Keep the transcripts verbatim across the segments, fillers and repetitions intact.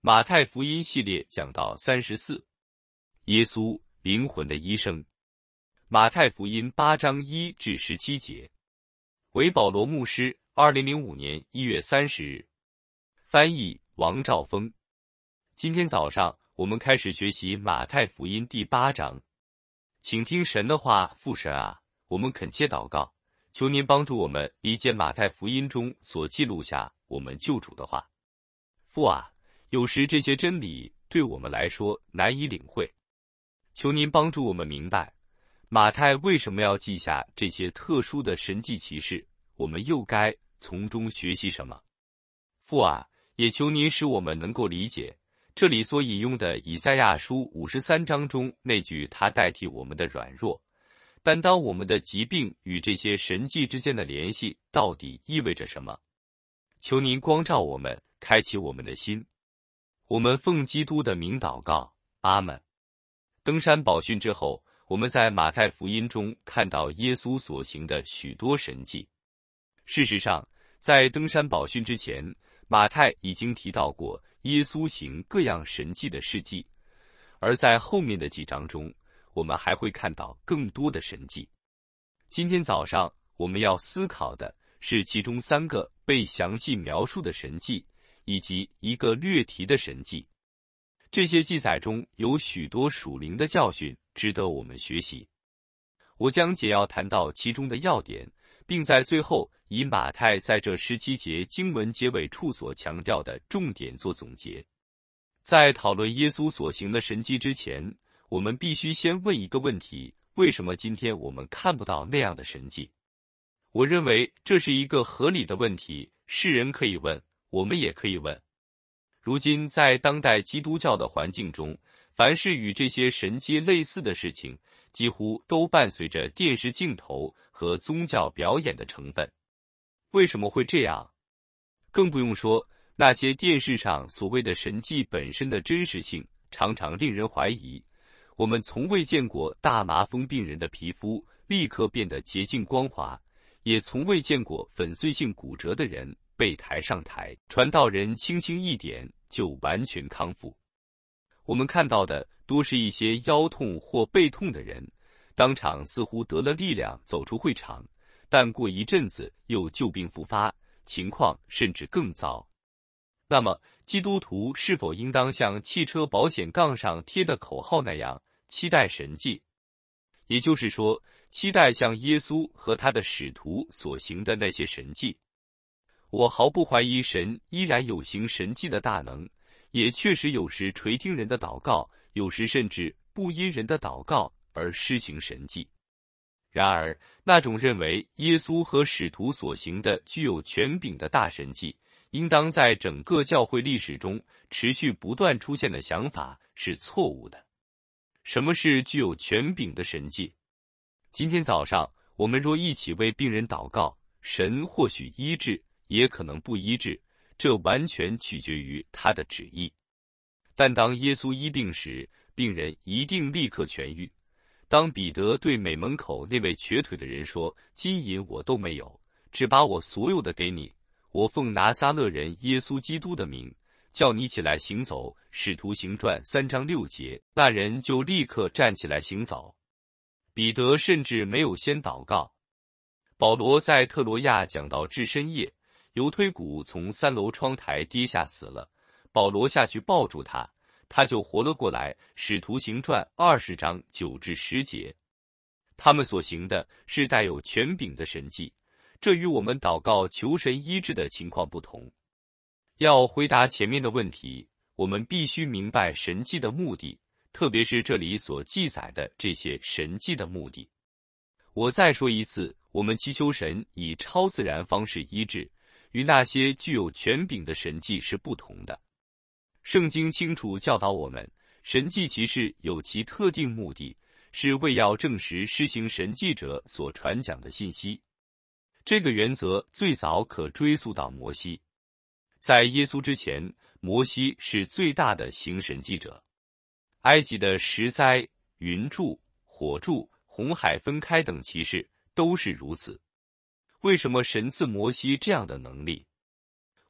马太福音系列讲到三十四，耶稣灵魂的医生。马太福音八章一至十七节。为保罗牧师，二零零五年一月三十日。翻译王兆峰。今天早上我们开始学习马太福音第八章，请听神的话。父神啊，我们恳切祷告，求您帮助我们理解马太福音中所记录下我们救主的话。父啊，有时这些真理对我们来说难以领会，求您帮助我们明白马太为什么要记下这些特殊的神迹奇事，我们又该从中学习什么。父啊，也求您使我们能够理解这里所引用的以赛亚书五十三章中那句他代替我们的软弱，担当我们的疾病与这些神迹之间的联系到底意味着什么。求您光照我们，开启我们的心。我们奉基督的名祷告，阿们。登山宝训之后，我们在马太福音中看到耶稣所行的许多神迹。事实上，在登山宝训之前，马太已经提到过耶稣行各样神迹的事迹，而在后面的几章中，我们还会看到更多的神迹。今天早上我们要思考的是其中三个被详细描述的神迹，以及一个略提的神迹。这些记载中有许多属灵的教训值得我们学习。我将简要谈到其中的要点，并在最后以马太在这十七节经文结尾处所强调的重点做总结。在讨论耶稣所行的神迹之前，我们必须先问一个问题：为什么今天我们看不到那样的神迹？我认为这是一个合理的问题，世人可以问，我们也可以问。如今在当代基督教的环境中，凡是与这些神迹类似的事情，几乎都伴随着电视镜头和宗教表演的成分。为什么会这样？更不用说那些电视上所谓的神迹本身的真实性，常常令人怀疑。我们从未见过大麻风病人的皮肤立刻变得洁净光滑，也从未见过粉碎性骨折的人被抬上台，传道人轻轻一点就完全康复。我们看到的多是一些腰痛或背痛的人，当场似乎得了力量走出会场，但过一阵子又旧病复发，情况甚至更糟。那么，基督徒是否应当像汽车保险杠上贴的口号那样期待神迹？也就是说，期待像耶稣和他的使徒所行的那些神迹。我毫不怀疑神依然有行神迹的大能，也确实有时垂听人的祷告，有时甚至不因人的祷告而施行神迹。然而，那种认为耶稣和使徒所行的具有权柄的大神迹，应当在整个教会历史中持续不断出现的想法是错误的。什么是具有权柄的神迹？今天早上，我们若一起为病人祷告，神或许医治，也可能不医治，这完全取决于他的旨意。但当耶稣医病时，病人一定立刻痊愈。当彼得对美门口那位瘸腿的人说：“金银我都没有，只把我所有的给你，我奉拿撒勒人耶稣基督的名，叫你起来行走。”使徒行传三章六节，那人就立刻站起来行走。彼得甚至没有先祷告。保罗在特罗亚讲到至深夜，犹推古从三楼窗台跌下死了，保罗下去抱住他，他就活了过来。使徒行传二十章九至十节，他们所行的是带有权柄的神迹，这与我们祷告求神医治的情况不同。要回答前面的问题，我们必须明白神迹的目的，特别是这里所记载的这些神迹的目的。我再说一次，我们祈求神以超自然方式医治，与那些具有权柄的神迹是不同的。圣经清楚教导我们，神迹奇事有其特定目的，是为要证实施行神迹者所传讲的信息。这个原则最早可追溯到摩西。在耶稣之前，摩西是最大的行神迹者。埃及的十灾、云柱、火柱、红海分开等奇事都是如此。为什么神赐摩西这样的能力？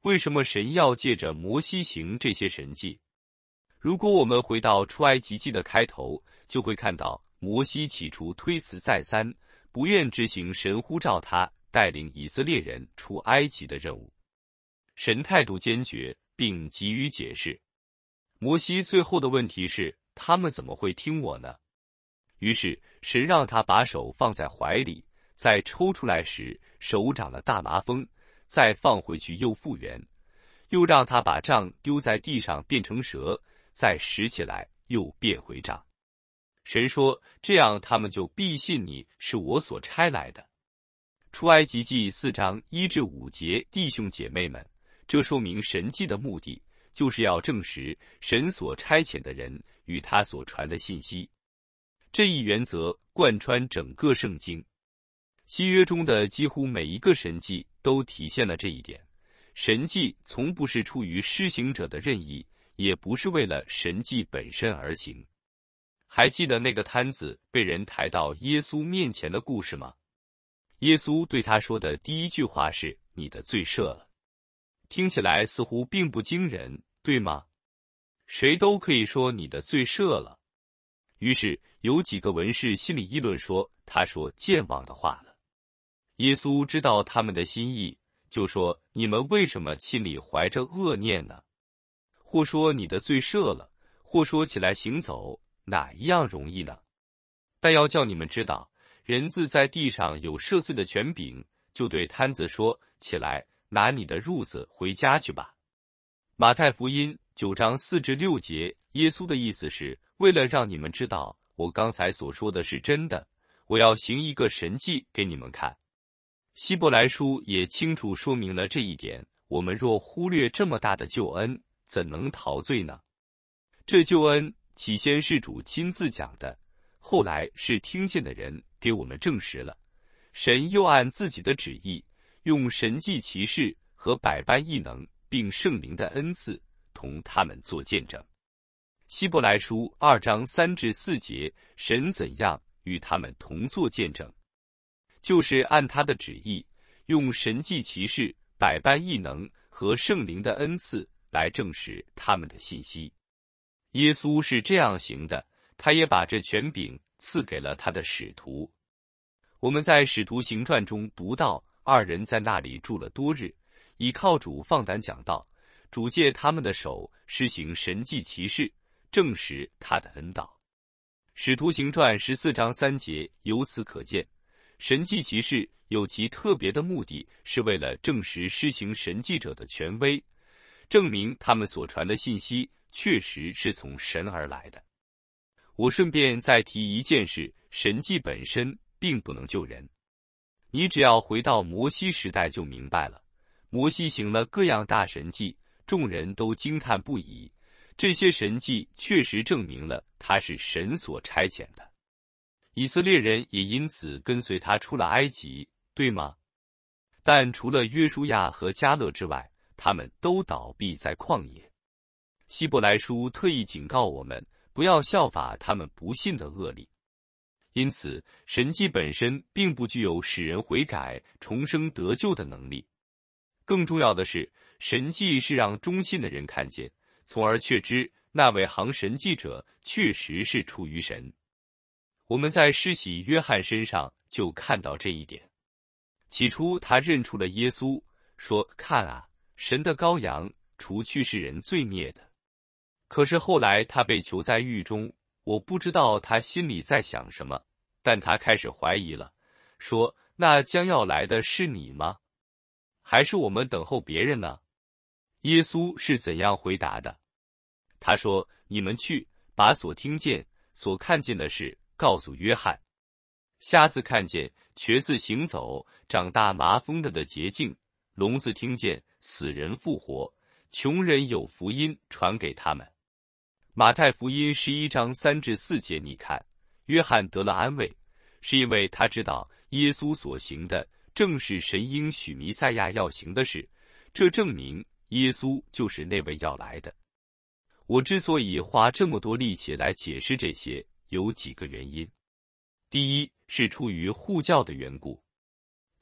为什么神要借着摩西行这些神迹？如果我们回到出埃及记的开头，就会看到摩西起初推辞再三，不愿执行神呼召他带领以色列人出埃及的任务。神态度坚决，并给予解释。摩西最后的问题是：他们怎么会听我呢？于是神让他把手放在怀里，在抽出来时手长了大麻风，再放回去又复原，又让他把杖丢在地上变成蛇，再拾起来又变回杖。神说：这样他们就必信你是我所差来的。出埃及记四章一至五节，弟兄姐妹们，这说明神迹的目的，就是要证实神所差遣的人与他所传的信息。这一原则贯穿整个圣经。新约中的几乎每一个神迹都体现了这一点。神迹从不是出于施行者的任意，也不是为了神迹本身而行。还记得那个摊子被人抬到耶稣面前的故事吗？耶稣对他说的第一句话是：你的罪赦了。听起来似乎并不惊人，对吗？谁都可以说你的罪赦了。于是有几个文士心里议论说，他说健忘的话了。耶稣知道他们的心意，就说：你们为什么心里怀着恶念呢？或说你的罪赦了，或说起来行走，哪一样容易呢？但要叫你们知道，人子在地上有赦罪的权柄，就对摊子说：起来，拿你的褥子回家去吧。马太福音九章四至六节，耶稣的意思是，为了让你们知道我刚才所说的是真的，我要行一个神迹给你们看。希伯来书也清楚说明了这一点，我们若忽略这么大的救恩，怎能陶醉呢？这救恩起先是主亲自讲的，后来是听见的人给我们证实了。神又按自己的旨意，用神迹奇事和百般异能，并圣灵的恩赐，同他们做见证。希伯来书二章三至四节，神怎样与他们同作见证，就是按他的旨意，用神迹奇事、百般异能和圣灵的恩赐来证实他们的信息。耶稣是这样行的，他也把这权柄赐给了他的使徒。我们在使徒行传中读到，二人在那里住了多日，倚靠主放胆讲道，主借他们的手施行神迹奇事，证实他的恩道。使徒行传十四章三节，由此可见，神迹奇事有其特别的目的，是为了证实施行神迹者的权威，证明他们所传的信息确实是从神而来的。我顺便再提一件事，神迹本身并不能救人。你只要回到摩西时代就明白了，摩西行了各样大神迹，众人都惊叹不已。这些神迹确实证明了他是神所差遣的。以色列人也因此跟随他出了埃及，对吗？但除了约书亚和迦勒之外，他们都倒闭在旷野。希伯来书特意警告我们，不要效法他们不信的恶例。因此，神迹本身并不具有使人悔改、重生得救的能力。更重要的是，神迹是让忠信的人看见，从而确知那位行神迹者确实是出于神。我们在施洗约翰身上就看到这一点。起初他认出了耶稣，说：看啊，神的羔羊，除去世人罪孽的。可是后来他被囚在狱中，我不知道他心里在想什么，但他开始怀疑了，说：那将要来的是你吗？还是我们等候别人呢？耶稣是怎样回答的？他说：你们去，把所听见、所看见的事告诉约翰。瞎子看见，瘸子行走，长大麻风的的洁净，聋子听见，死人复活，穷人有福音传给他们。马太福音十一章三至四节，你看，约翰得了安慰，是因为他知道耶稣所行的正是神应许弥赛亚要行的事，这证明耶稣就是那位要来的。我之所以花这么多力气来解释这些，有几个原因。第一，是出于护教的缘故。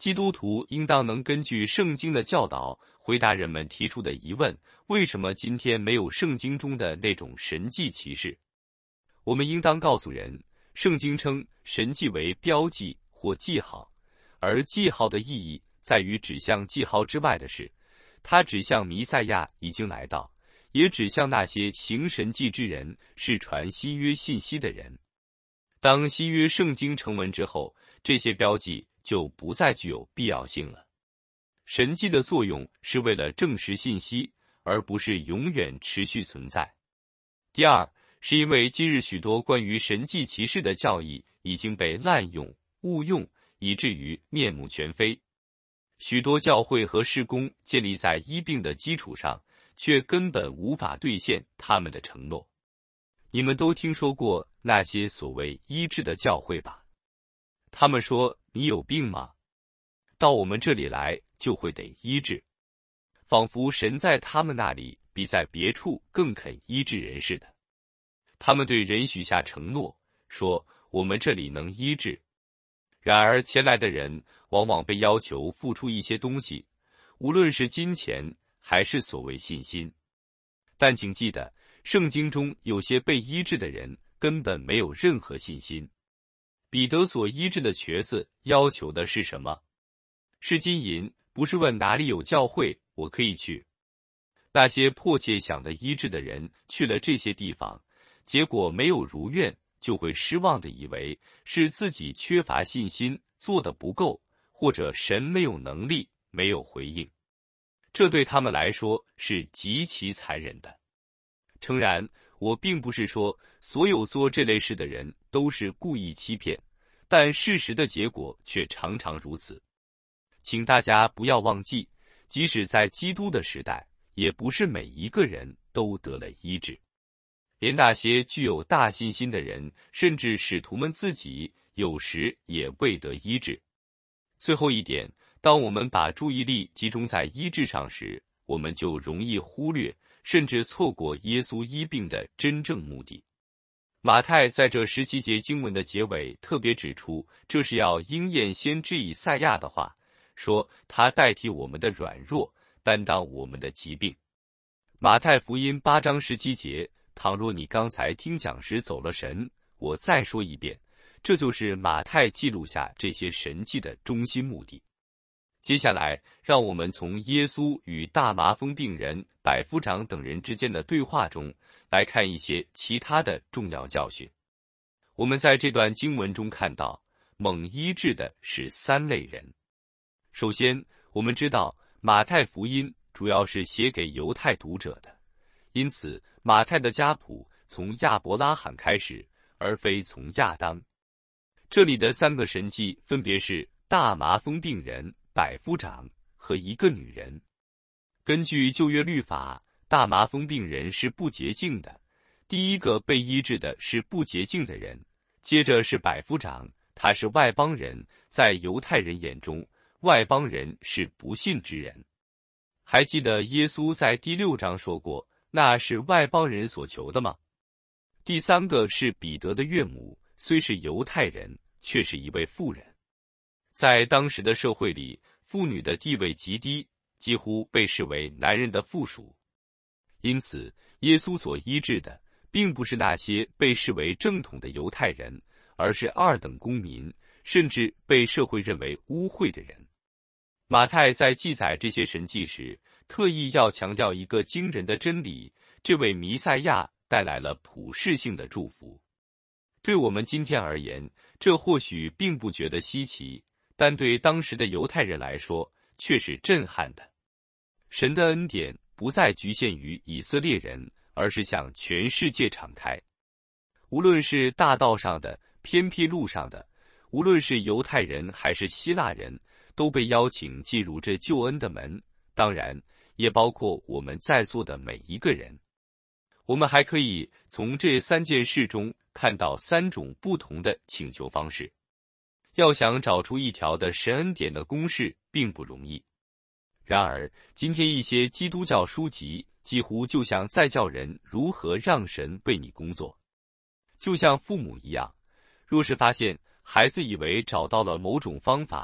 基督徒应当能根据圣经的教导回答人们提出的疑问：为什么今天没有圣经中的那种神迹奇事？我们应当告诉人，圣经称神迹为标记或记号，而记号的意义在于指向记号之外的事，它指向弥赛亚已经来到，也指向那些行神迹之人，是传新约信息的人。当新约圣经成文之后，这些标记就不再具有必要性了。神迹的作用是为了证实信息，而不是永远持续存在。第二，是因为今日许多关于神迹奇事的教义已经被滥用、误用，以至于面目全非。许多教会和事工建立在医病的基础上，却根本无法兑现他们的承诺。你们都听说过那些所谓医治的教会吧？他们说：“你有病吗？到我们这里来就会得医治。”仿佛神在他们那里比在别处更肯医治人似的。他们对人许下承诺，说我们这里能医治。然而前来的人往往被要求付出一些东西，无论是金钱还是所谓信心。但请记得，圣经中有些被医治的人根本没有任何信心。彼得所医治的瘸子要求的是什么？是金银，不是问哪里有教会，我可以去。那些迫切想的医治的人去了这些地方，结果没有如愿，就会失望地以为是自己缺乏信心，做得不够，或者神没有能力，没有回应。这对他们来说是极其残忍的。诚然，我并不是说所有做这类事的人都是故意欺骗，但事实的结果却常常如此。请大家不要忘记，即使在基督的时代，也不是每一个人都得了医治。连那些具有大信心的人，甚至使徒们自己，有时也未得医治。最后一点，当我们把注意力集中在医治上时，我们就容易忽略甚至错过耶稣医病的真正目的。马太在这十七节经文的结尾特别指出，这是要应验先知以赛亚的话，说他代替我们的软弱，担当我们的疾病。马太福音八章十七节，倘若你刚才听讲时走了神，我再说一遍，这就是马太记录下这些神迹的中心目的。接下来，让我们从耶稣与大麻风病人、百夫长等人之间的对话中，来看一些其他的重要教训。我们在这段经文中看到，蒙医治的是三类人。首先，我们知道马太福音主要是写给犹太读者的，因此马太的家谱从亚伯拉罕开始，而非从亚当。这里的三个神迹分别是大麻风病人、百夫长和一个女人。根据旧约律法，大麻风病人是不洁净的，第一个被医治的是不洁净的人，接着是百夫长，他是外邦人，在犹太人眼中，外邦人是不信之人。还记得耶稣在第六章说过，那是外邦人所求的吗？第三个是彼得的岳母，虽是犹太人，却是一位妇人。在当时的社会里，妇女的地位极低，几乎被视为男人的附属。因此，耶稣所医治的，并不是那些被视为正统的犹太人，而是二等公民，甚至被社会认为污秽的人。马太在记载这些神迹时，特意要强调一个惊人的真理：这位弥赛亚带来了普世性的祝福。对我们今天而言，这或许并不觉得稀奇，但对当时的犹太人来说，却是震撼的。神的恩典不再局限于以色列人，而是向全世界敞开。无论是大道上的、偏僻路上的，无论是犹太人还是希腊人，都被邀请进入这救恩的门，当然，也包括我们在座的每一个人。我们还可以从这三件事中看到三种不同的请求方式。要想找出一条的神恩典的公式并不容易。然而，今天一些基督教书籍几乎就像在教人如何让神为你工作。就像父母一样，若是发现孩子以为找到了某种方法，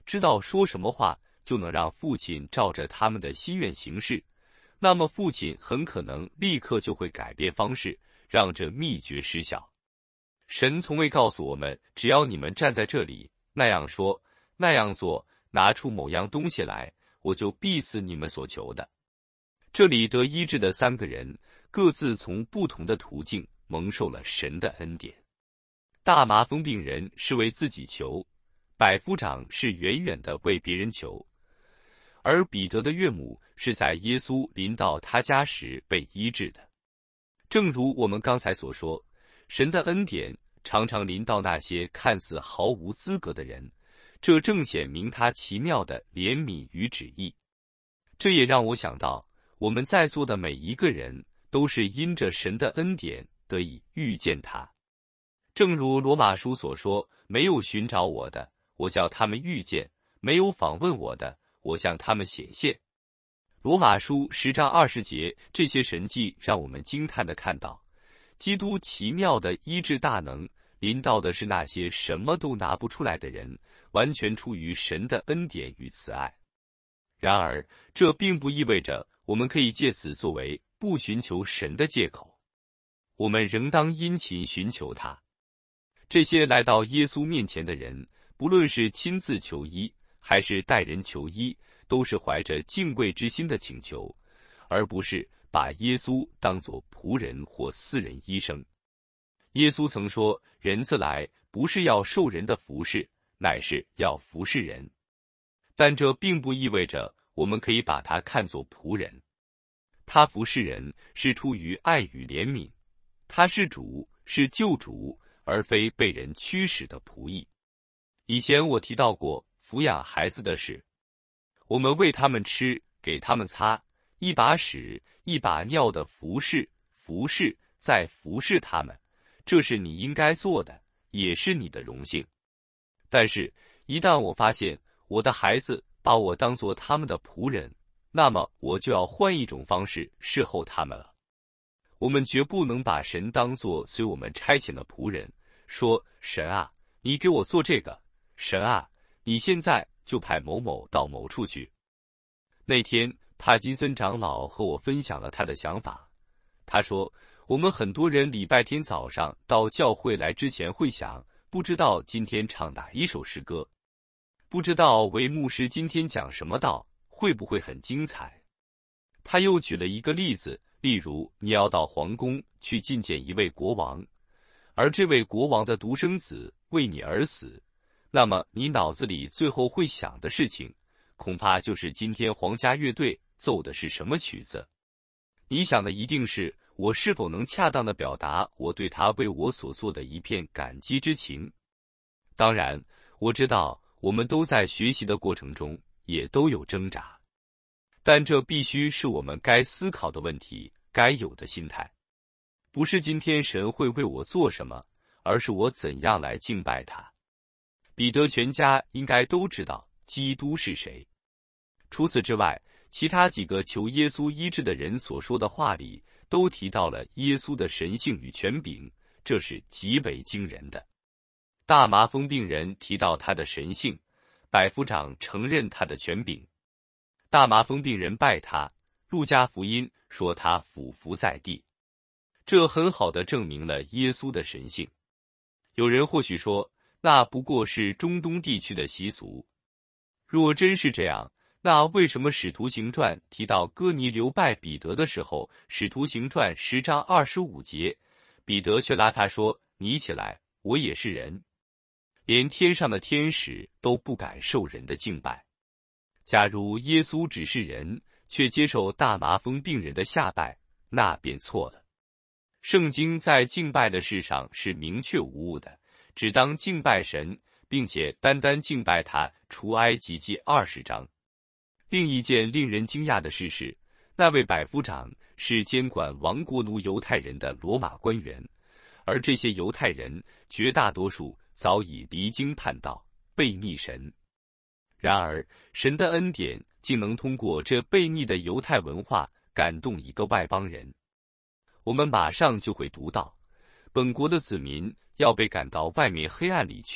知道说什么话就能让父亲照着他们的心愿行事，那么父亲很可能立刻就会改变方式，让这秘诀失效。神从未告诉我们，只要你们站在这里，那样说，那样做，拿出某样东西来，我就必赐你们所求的。这里得医治的三个人，各自从不同的途径蒙受了神的恩典。大麻风病人是为自己求，百夫长是远远的为别人求，而彼得的岳母是在耶稣临到他家时被医治的。正如我们刚才所说，神的恩典常常临到那些看似毫无资格的人，这正显明他奇妙的怜悯与旨意。这也让我想到，我们在座的每一个人都是因着神的恩典得以遇见他。正如罗马书所说，没有寻找我的，我叫他们遇见；没有访问我的，我向他们显现。罗马书十章二十节，这些神迹让我们惊叹地看到，基督奇妙的医治大能临到的是那些什么都拿不出来的人，完全出于神的恩典与慈爱。然而，这并不意味着我们可以借此作为不寻求神的借口，我们仍当殷勤寻求他。这些来到耶稣面前的人，不论是亲自求医，还是代人求医，都是怀着敬畏之心的请求，而不是把耶稣当作仆人或私人医生。耶稣曾说，人子来不是要受人的服侍，乃是要服侍人。但这并不意味着我们可以把他看作仆人。他服侍人是出于爱与怜悯，他是主，是救主，而非被人驱使的仆役。以前我提到过抚养孩子的事，我们喂他们吃，给他们擦，一把屎一把尿的服侍，服侍再服侍他们，这是你应该做的，也是你的荣幸。但是，一旦我发现我的孩子把我当作他们的仆人，那么我就要换一种方式侍候他们了。我们绝不能把神当作随我们差遣的仆人，说神啊，你给我做这个，神啊，你现在就派某某到某处去。那天帕金森长老和我分享了他的想法，他说，我们很多人礼拜天早上到教会来之前会想，不知道今天唱哪一首诗歌，不知道韦牧师今天讲什么道，会不会很精彩。他又举了一个例子，例如你要到皇宫去觐见一位国王，而这位国王的独生子为你而死，那么你脑子里最后会想的事情，恐怕就是今天皇家乐队奏的是什么曲子。你想的一定是我是否能恰当地表达我对他为我所做的一片感激之情。当然，我知道我们都在学习的过程中，也都有挣扎，但这必须是我们该思考的问题，该有的心态。不是今天神会为我做什么，而是我怎样来敬拜他。彼得全家应该都知道基督是谁。除此之外，其他几个求耶稣医治的人所说的话里，都提到了耶稣的神性与权柄，这是极为惊人的。大麻风病人提到他的神性，百夫长承认他的权柄。大麻风病人拜他，路加福音说他俯伏在地，这很好地证明了耶稣的神性。有人或许说，那不过是中东地区的习俗。若真是这样，那为什么使徒行传提到哥尼流拜彼得的时候，使徒行传十章二十五节，彼得却拉他说，你起来，我也是人。连天上的天使都不敢受人的敬拜。假如耶稣只是人，却接受大麻风病人的下拜，那便错了。圣经在敬拜的事上是明确无误的，只当敬拜神，并且单单敬拜他。出埃及记二十章。另一件令人惊讶的事是，那位百夫长是监管亡国奴犹太人的罗马官员，而这些犹太人绝大多数早已离经叛道，背逆神。然而，神的恩典竟能通过这悖逆的犹太文化感动一个外邦人。我们马上就会读到，本国的子民要被赶到外面黑暗里去，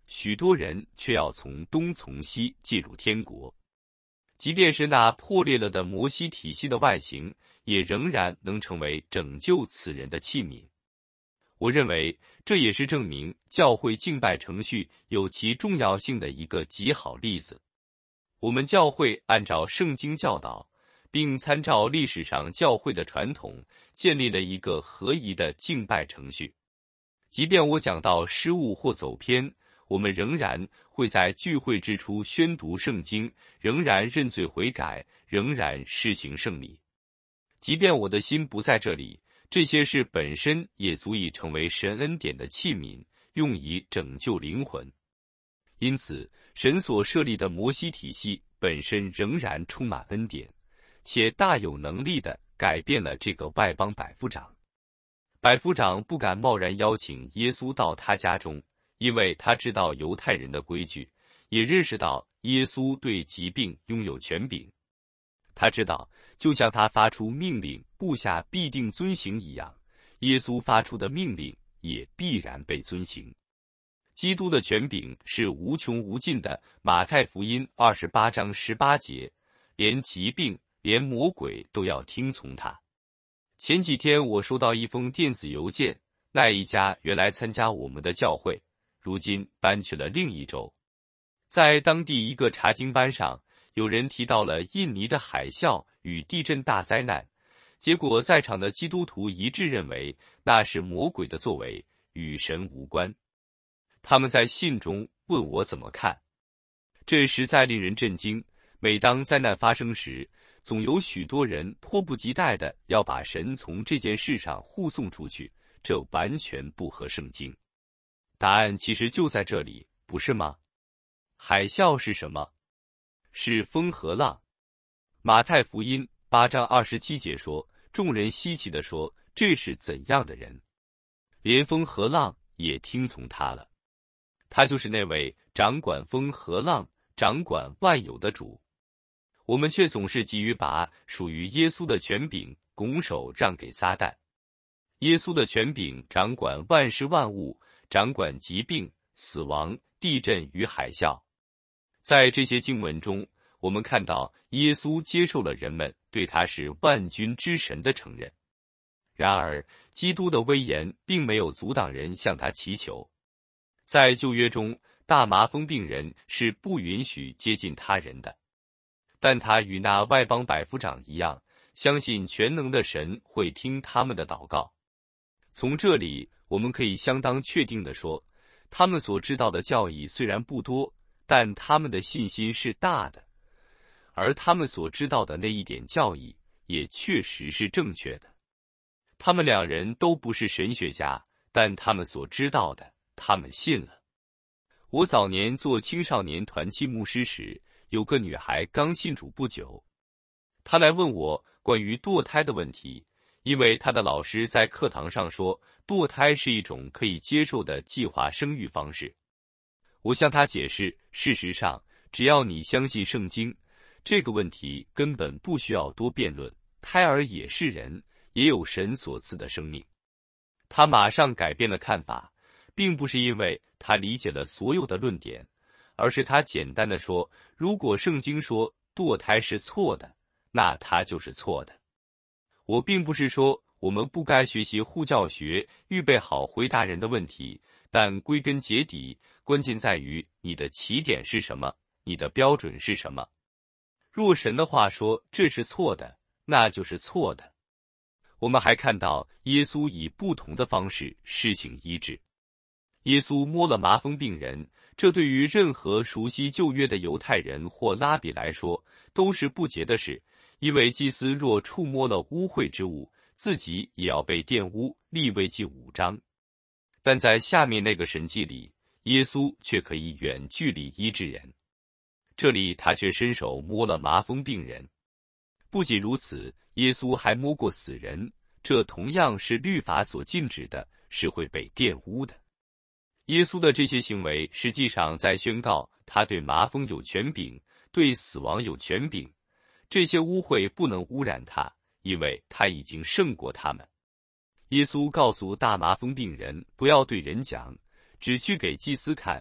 许多人却要从东从西进入天国。即便是那破裂了的摩西体系的外形，也仍然能成为拯救此人的器皿。我认为这也是证明教会敬拜程序有其重要性的一个极好例子。我们教会按照圣经教导，并参照历史上教会的传统，建立了一个合宜的敬拜程序。即便我讲到失误或走偏，我们仍然会在聚会之初宣读圣经，仍然认罪悔改，仍然施行圣礼。即便我的心不在这里，这些事本身也足以成为神恩典的器皿，用以拯救灵魂。因此，神所设立的摩西体系本身仍然充满恩典，且大有能力地改变了这个外邦百夫长。百夫长不敢贸然邀请耶稣到他家中，因为他知道犹太人的规矩，也认识到耶稣对疾病拥有权柄。他知道，就像他发出命令，部下必定遵行一样，耶稣发出的命令也必然被遵行。基督的权柄是无穷无尽的。马太福音二十八章十八节，连疾病，连魔鬼都要听从他。前几天我收到一封电子邮件，那一家原来参加我们的教会，如今搬去了另一州。在当地一个查经班上，有人提到了印尼的海啸与地震大灾难，结果在场的基督徒一致认为那是魔鬼的作为，与神无关。他们在信中问我怎么看，这实在令人震惊。每当灾难发生时，总有许多人迫不及待地要把神从这件事上护送出去，这完全不合圣经。答案其实就在这里，不是吗？海啸是什么？是风和浪。马太福音八章二十七节说，众人稀奇地说，这是怎样的人？连风和浪也听从他了。他就是那位掌管风和浪、掌管万有的主。我们却总是急于把属于耶稣的权柄拱手让给撒旦。耶稣的权柄掌管万事万物，掌管疾病、死亡、地震与海啸。在这些经文中，我们看到耶稣接受了人们对他是万军之神的承认。然而，基督的威严并没有阻挡人向他祈求。在旧约中，大麻风病人是不允许接近他人的。但他与那外邦百夫长一样，相信全能的神会听他们的祷告。从这里，我们可以相当确定地说，他们所知道的教义虽然不多，但他们的信心是大的，而他们所知道的那一点教义也确实是正确的。他们两人都不是神学家，但他们所知道的，他们信了。我早年做青少年团契牧师时，有个女孩刚信主不久，她来问我关于堕胎的问题，因为她的老师在课堂上说，堕胎是一种可以接受的计划生育方式。我向她解释，事实上，只要你相信圣经，这个问题根本不需要多辩论，胎儿也是人，也有神所赐的生命。她马上改变了看法，并不是因为她理解了所有的论点，而是他简单的说，如果圣经说堕胎是错的，那它就是错的。我并不是说我们不该学习护教学，预备好回答人的问题，但归根结底，关键在于你的起点是什么，你的标准是什么。若神的话说这是错的，那就是错的。我们还看到耶稣以不同的方式施行医治。耶稣摸了麻风病人，这对于任何熟悉旧约的犹太人或拉比来说都是不洁的事，因为祭司若触摸了污秽之物，自己也要被玷污。利未记五章。但在下面那个神迹里，耶稣却可以远距离医治人，这里他却伸手摸了麻风病人。不仅如此，耶稣还摸过死人，这同样是律法所禁止的，是会被玷污的。耶稣的这些行为实际上在宣告他对麻风有权柄，对死亡有权柄。这些污秽不能污染他，因为他已经胜过他们。耶稣告诉大麻风病人不要对人讲，只去给祭司看，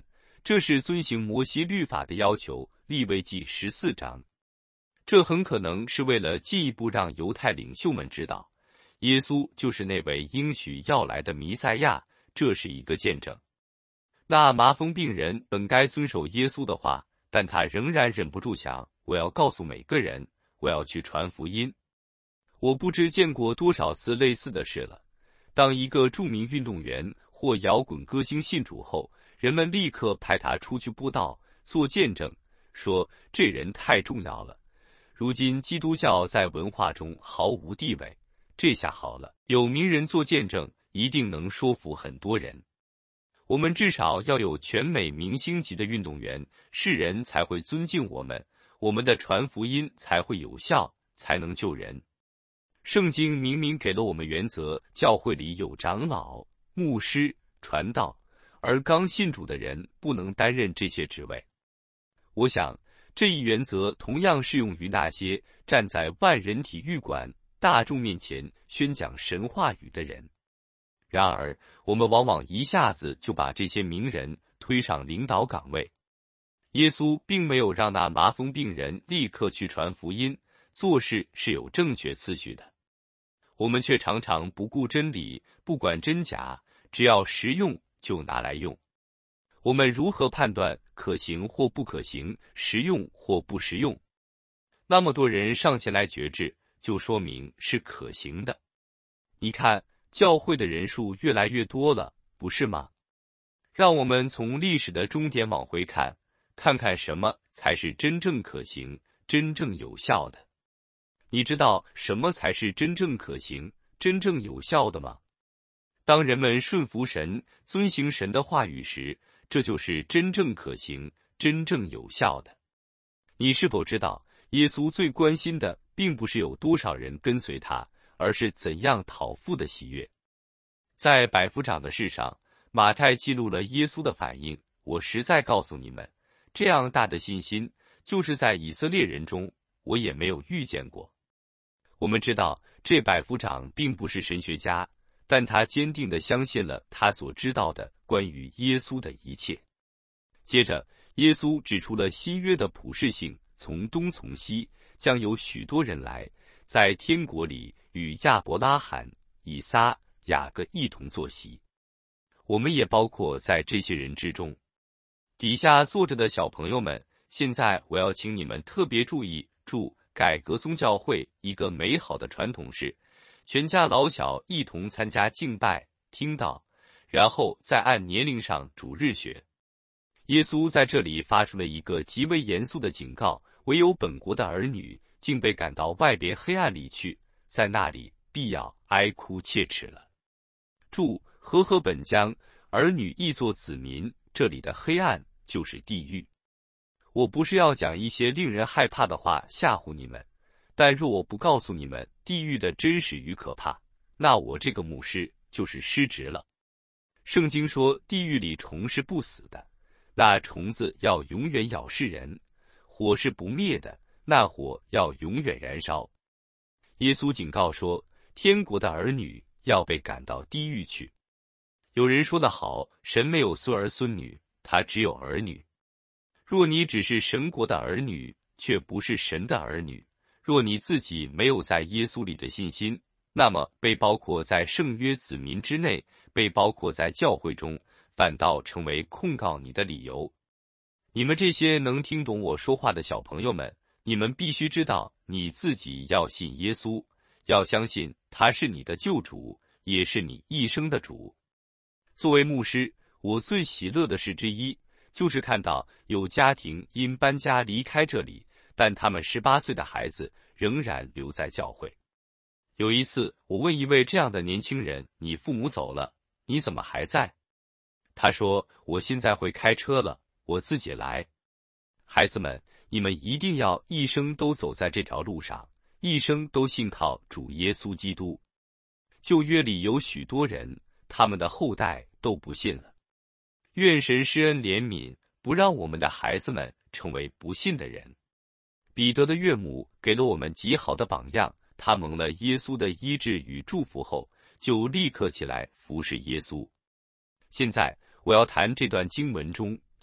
这是遵行摩西律法的要求，利未记十四章。这很可能是为了进一步让犹太领袖们知道，耶稣就是那位应许要来的弥赛亚，这是一个见证。那麻风病人本该遵守耶稣的话，但他仍然忍不住想，我要告诉每个人，我要去传福音。我不知见过多少次类似的事了。当一个著名运动员或摇滚歌星信主后，人们立刻派他出去布道，做见证，说这人太重要了。如今基督教在文化中毫无地位，这下好了，有名人做见证，一定能说服很多人。我们至少要有全美明星级的运动员，世人才会尊敬我们，我们的传福音才会有效，才能救人。圣经明明给了我们原则，教会里有长老、牧师、传道，而刚信主的人不能担任这些职位。我想，这一原则同样适用于那些站在万人体育馆大众面前宣讲神话语的人。然而，我们往往一下子就把这些名人推上领导岗位。耶稣并没有让那麻风病人立刻去传福音，做事是有正确次序的。我们却常常不顾真理，不管真假，只要实用就拿来用。我们如何判断可行或不可行，实用或不实用？那么多人上前来决志，就说明是可行的。你看，教会的人数越来越多了，不是吗？让我们从历史的终点往回看，看看什么才是真正可行、真正有效的。你知道什么才是真正可行、真正有效的吗？当人们顺服神、遵行神的话语时，这就是真正可行、真正有效的。你是否知道，耶稣最关心的并不是有多少人跟随他，而是怎样讨父的喜悦。在百夫长的事上，马太记录了耶稣的反应。我实在告诉你们，这样大的信心，就是在以色列人中，我也没有遇见过。我们知道，这百夫长并不是神学家，但他坚定地相信了他所知道的关于耶稣的一切。接着，耶稣指出了新约的普世性，从东从西，将有许多人来，在天国里与亚伯拉罕、以撒、雅各一同坐席。我们也包括在这些人之中。底下坐着的小朋友们，现在我要请你们特别注意，注改革宗教会一个美好的传统是，全家老小一同参加敬拜、听道，然后再按年龄上主日学。耶稣在这里发出了一个极为严肃的警告，唯有本国的儿女竟被赶到外边黑暗里去，在那里必要哀哭切齿了。注和合本将儿女译作子民，这里的黑暗就是地狱。我不是要讲一些令人害怕的话吓唬你们，但若我不告诉你们地狱的真实与可怕，那我这个牧师就是失职了。圣经说地狱里虫是不死的，那虫子要永远咬噬人；火是不灭的，那火要永远燃烧。耶稣警告说，天国的儿女要被赶到地狱去。有人说得好，神没有孙儿孙女，他只有儿女。若你只是神国的儿女，却不是神的儿女；若你自己没有在耶稣里的信心，那么被包括在圣约子民之内，被包括在教会中，反倒成为控告你的理由。你们这些能听懂我说话的小朋友们，你们必须知道，你自己要信耶稣，要相信他是你的救主，也是你一生的主。作为牧师，我最喜乐的事之一，就是看到有家庭因搬家离开这里，但他们十八岁的孩子仍然留在教会。有一次，我问一位这样的年轻人，你父母走了，你怎么还在？他说，我现在会开车了，我自己来。孩子们，你们一定要一生都走在这条路上，一生都信靠主耶稣基督。旧约里有许多人，他们的后代都不信了。愿神施恩怜悯，不让我们的孩子们成为不信的人。彼得的岳母给了我们极好的榜样，他蒙了耶稣的医治与祝福后，就立刻起来服侍耶稣。现在我要谈这段经文中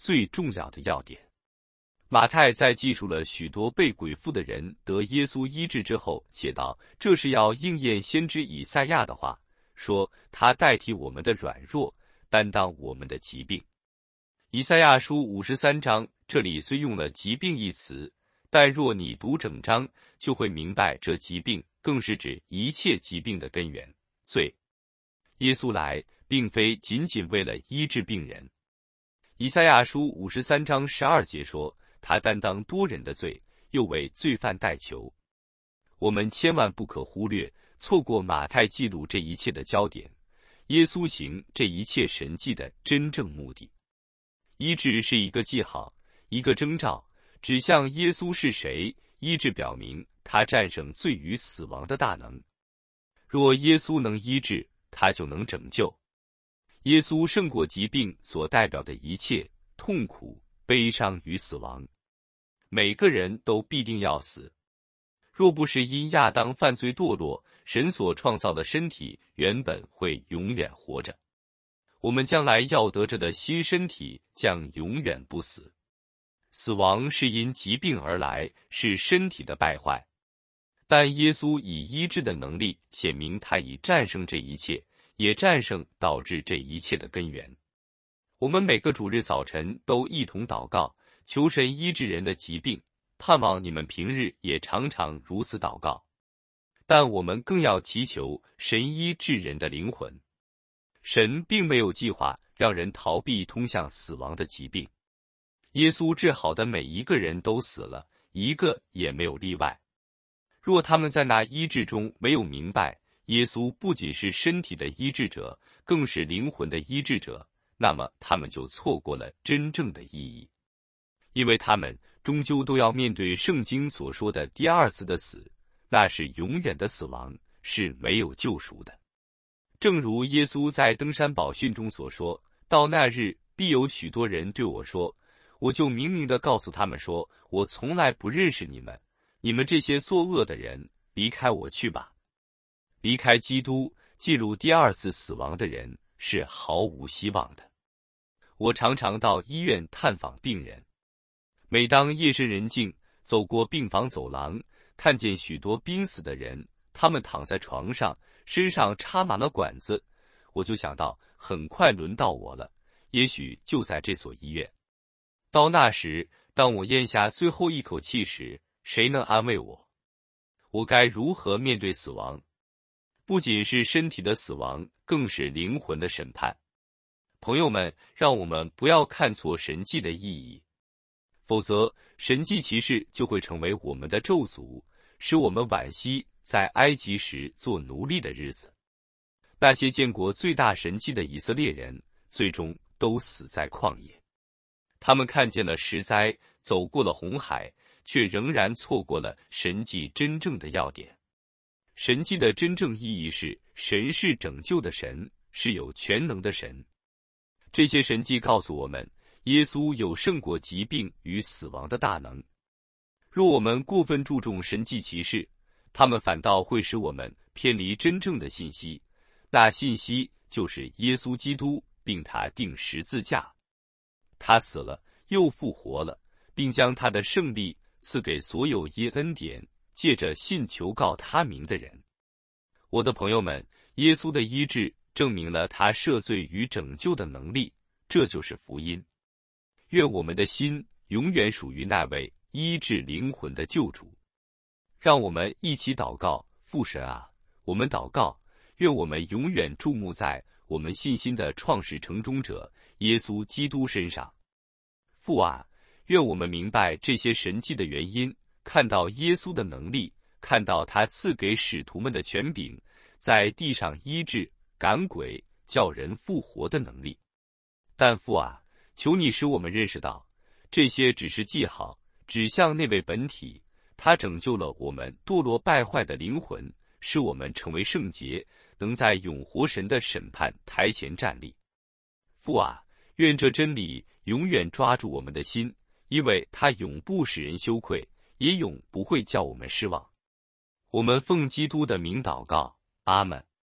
最重要的要点。马太在记述了许多被鬼附的人得耶稣医治之后，写道：这是要应验先知以赛亚的话，说他代替我们的软弱，担当我们的疾病。以赛亚书五十三章这里虽用了疾病一词，但若你读整章，就会明白这疾病更是指一切疾病的根源，罪。耶稣来并非仅仅为了医治病人。以赛亚书五十三章十二节说，他担当多人的罪，又为罪犯代求。我们千万不可忽略，错过马太记录这一切的焦点，耶稣行这一切神迹的真正目的。医治是一个记号，一个征兆，指向耶稣是谁。医治表明他战胜罪与死亡的大能。若耶稣能医治，他就能拯救。耶稣胜过疾病所代表的一切痛苦、悲伤与死亡。每个人都必定要死。若不是因亚当犯罪堕落，神所创造的身体原本会永远活着。我们将来要得着的新身体将永远不死。死亡是因疾病而来，是身体的败坏。但耶稣以医治的能力显明他已战胜这一切，也战胜导致这一切的根源。我们每个主日早晨都一同祷告，求神医治人的疾病，盼望你们平日也常常如此祷告。但我们更要祈求神医治人的灵魂。神并没有计划让人逃避通向死亡的疾病。耶稣治好的每一个人都死了，一个也没有例外。若他们在那医治中没有明白，耶稣不仅是身体的医治者，更是灵魂的医治者，那么他们就错过了真正的意义。因为他们终究都要面对圣经所说的第二次的死，那是永远的死亡，是没有救赎的。正如耶稣在登山宝训中所说，到那日必有许多人对我说，我就明明地告诉他们说，我从来不认识你们，你们这些作恶的人，离开我去吧。离开基督，进入第二次死亡的人是毫无希望的。我常常到医院探访病人，每当夜深人静，走过病房走廊，看见许多濒死的人，他们躺在床上，身上插满了管子，我就想到，很快轮到我了，也许就在这所医院。到那时，当我咽下最后一口气时，谁能安慰我？我该如何面对死亡？不仅是身体的死亡，更是灵魂的审判。朋友们，让我们不要看错神迹的意义，否则神迹奇事就会成为我们的咒诅，使我们惋惜在埃及时做奴隶的日子。那些见过最大神迹的以色列人，最终都死在旷野。他们看见了石灾，走过了红海，却仍然错过了神迹真正的要点。神迹的真正意义是，神是拯救的神，是有全能的神。这些神迹告诉我们，耶稣有胜过疾病与死亡的大能。若我们过分注重神迹奇事，他们反倒会使我们偏离真正的信息，那信息就是耶稣基督，并他钉十字架。他死了，又复活了，并将他的胜利赐给所有因恩典借着信求告他名的人。我的朋友们，耶稣的医治证明了他赦罪与拯救的能力，这就是福音。愿我们的心永远属于那位医治灵魂的救主。让我们一起祷告，父神啊，我们祷告，愿我们永远注目在我们信心的创始成终者耶稣基督身上。父啊，愿我们明白这些神迹的原因，看到耶稣的能力，看到他赐给使徒们的权柄，在地上医治、赶鬼、叫人复活的能力。但父啊，求你使我们认识到，这些只是记号，指向那位本体，他拯救了我们堕落败坏的灵魂，使我们成为圣洁，能在永活神的审判台前站立。父啊，愿这真理永远抓住我们的心，因为它永不使人羞愧，也永不会叫我们失望。我们奉基督的名祷告，阿们。